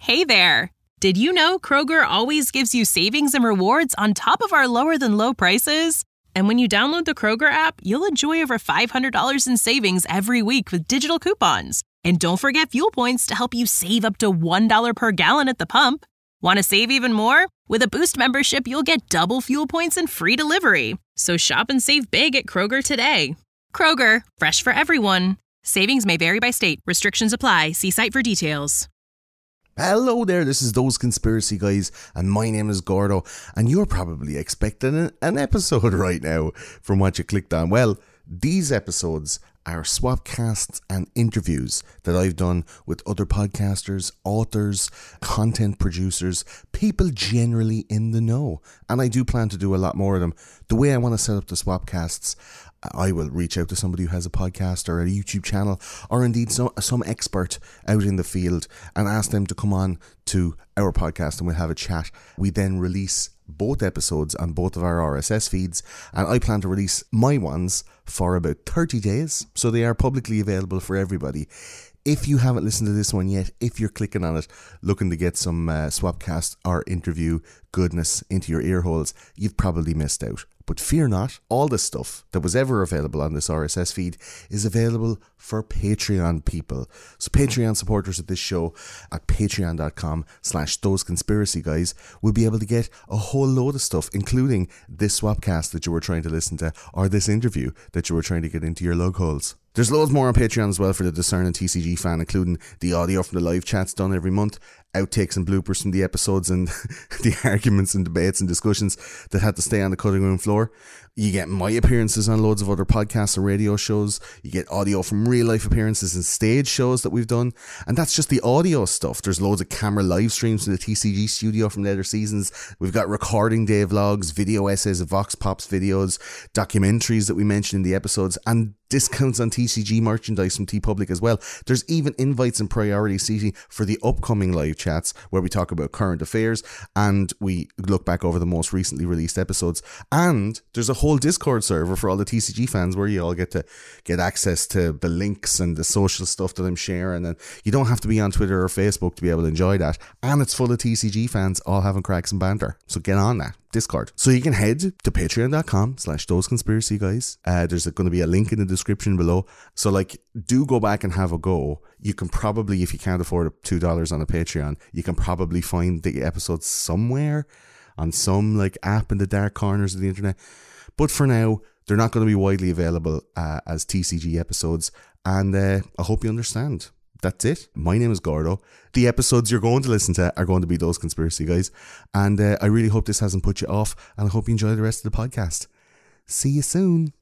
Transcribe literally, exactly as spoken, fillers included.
Hey there! Did you know Kroger always gives you savings and rewards on top of our lower-than-low prices? And when you download the Kroger app, you'll enjoy over five hundred dollars in savings every week with digital coupons. And don't forget fuel points to help you save up to one dollar per gallon at the pump. Want to save even more? With a Boost membership, you'll get double fuel points and free delivery. So shop and save big at Kroger today. Kroger, fresh for everyone. Savings may vary by state. Restrictions apply. See site for details. Hello there, this is Those Conspiracy Guys, and my name is Gordo, and you're probably expecting an episode right now from what you clicked on. Well, these episodes are swapcasts and interviews that I've done with other podcasters, authors, content producers, people generally in the know, and I do plan to do a lot more of them. The way I want to set up the swapcasts, I will reach out to somebody who has a podcast or a YouTube channel, or indeed some, some expert out in the field, and ask them to come on to our podcast and we'll have a chat. We then release both episodes on both of our R S S feeds, and I plan to release my ones for about thirty days, so they are publicly available for everybody. If you haven't listened to this one yet, if you're clicking on it looking to get some uh, swapcast or interview goodness into your ear holes, you've probably missed out. But fear not, all the stuff that was ever available on this R S S feed is available for Patreon people. So Patreon supporters of this show at patreon.com slash those conspiracy guys will be able to get a whole load of stuff, including this swapcast that you were trying to listen to, or this interview that you were trying to get into your lug holes. There's loads more on Patreon as well for the discerning T C G fan, including the audio from the live chats done every month, outtakes and bloopers from the episodes, and the arguments and debates and discussions that had to stay on the cutting room floor. You get my appearances on loads of other podcasts and radio shows. You get audio from real life appearances and stage shows that we've done. And that's just the audio stuff. There's loads of camera live streams from the T C G studio from the other seasons. We've got recording day vlogs, video essays of Vox Pops videos, documentaries that we mentioned in the episodes, and discounts on T C G merchandise from TeePublic as well. There's even invites and priority seating for the upcoming live chats where we talk about current affairs and we look back over the most recently released episodes. And there's a whole Discord server for all the T C G fans where you all get to get access to the links and the social stuff that I'm sharing, and you don't have to be on Twitter or Facebook to be able to enjoy that. And it's full of T C G fans all having cracks and banter. So get on that Discord. So you can head to patreon.com slash those conspiracy guys. Uh, there's going to be a link in the description below. So like, do go back and have a go. You can probably, if you can't afford two dollars on a Patreon, you can probably find the episodes somewhere on some like app in the dark corners of the internet. But for now, they're not going to be widely available uh, as T C G episodes. And uh, I hope you understand. That's it. My name is Gordo. The episodes you're going to listen to are going to be Those Conspiracy Guys. And uh, I really hope this hasn't put you off. And I hope you enjoy the rest of the podcast. See you soon.